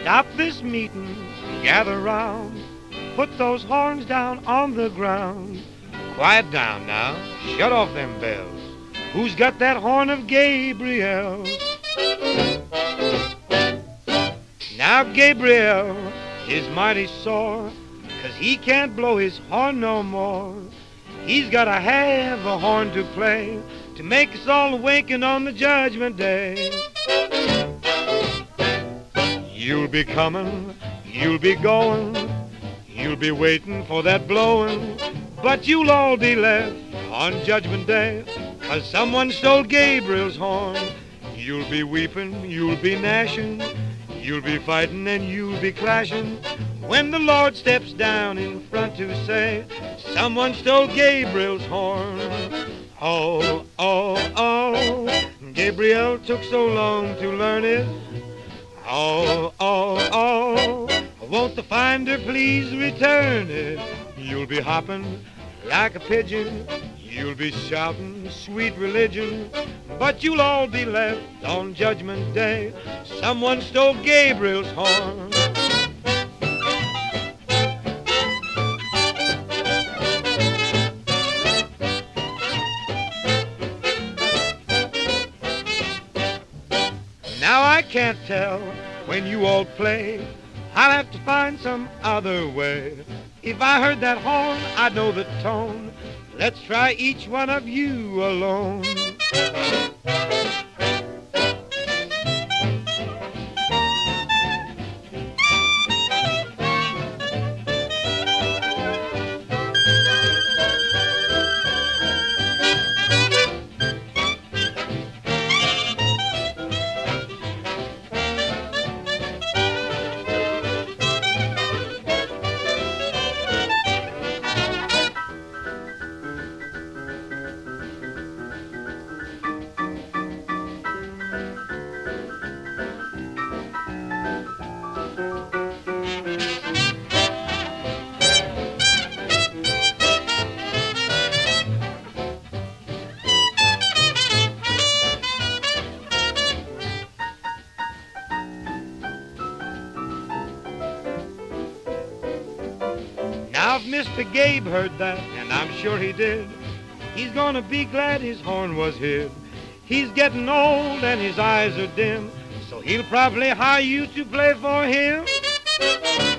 Stop this meeting, gather round, put those horns down on the ground. Quiet down now, shut off them bells. Who's got that horn of Gabriel? Now Gabriel is mighty sore, 'cause he can't blow his horn no more. He's gotta have a horn to play to make us all awaken on the judgment day. You'll be coming, you'll be going, you'll be waiting for that blowing, but you'll all be left on judgment day, 'cause someone stole Gabriel's horn. You'll be weeping, you'll be gnashing, you'll be fighting and you'll be clashing when the Lord steps down in front to say, someone stole Gabriel's horn. Oh, oh, oh, Gabriel took so long to learn it. Oh, oh, oh, won't the finder please return it? You'll be hopping like a pigeon, you'll be shouting sweet religion, but you'll all be left on Judgment Day. Someone stole Gabriel's horn. Now I can't tell when you all play, I'll have to find some other way. If I heard that horn, I'd know the tone. Let's try each one of you alone. Now if Mr. Gabe heard that, and I'm sure he did, he's gonna be glad his horn was hid. He's getting old and his eyes are dim, so he'll probably hire you to play for him.